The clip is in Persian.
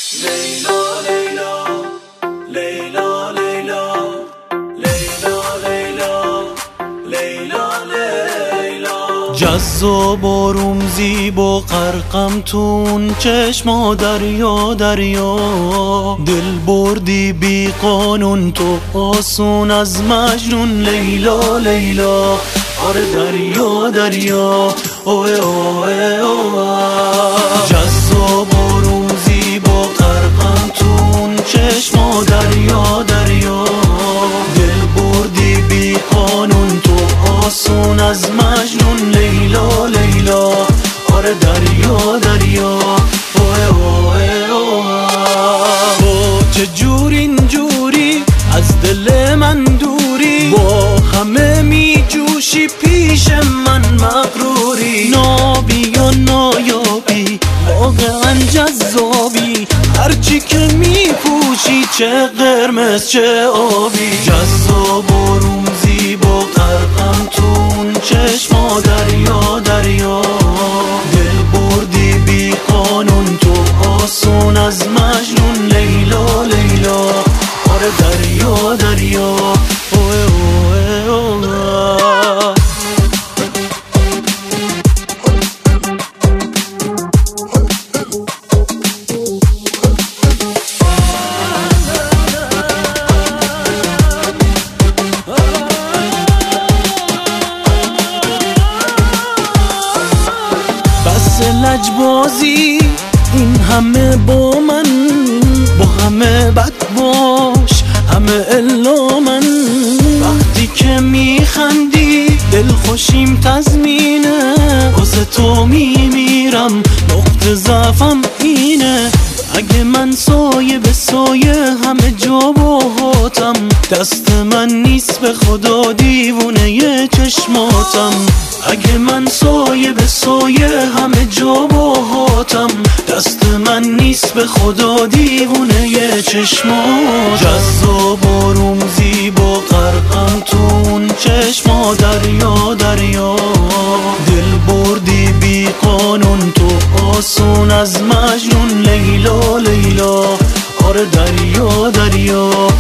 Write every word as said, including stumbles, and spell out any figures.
لیلا لیلا لیلا لیلا لیلا لیلا لیلا جذاب و رومزیب و غرقم تون چشما دریا دریا دل بردی بی قانون تو آسون از مجنون لیلا لیلا آره دریا دریا اوه اوه اوه جذاب و رومزیب و غرقم تون چشما دریا دریا دل بردی بی قانون تو آسون از مجنون لیلا لیلا آره دریا دریا اوه اوه اوه با چه جور اینجوری از دل من دوری با همه می جوشی پیش من مغروری نابی یا نایابی واقعا جذابی هرچی که می پوشی چه قرمز چه آبی جذاب و رومزیب و غرقم تون چشما دریا دریا دل بردی بی قانون تو آسون از مجنون لیلا لیلا آره دریا دریا اوه اوه اوه بس لجبازی این همه با من با همه بد باش همه الا من وقتی که میخندی دل خوشیم تزمینه واسه تو میمیرم نقطه ضعفم اینه اگه من سایه به سایه همه جا باهاتم دست من نیست به خدا دیوونه ی چشماتم اگه من سایه به سایه همه جا باهاتم دست من نیست به خدا دیوونه ی چشماتم جذاب و رومزیب و غرقم تون چشما دریا دریا دل بردی بی قانون تو آسون از مجنون لیلا لیلا آره دریا دریا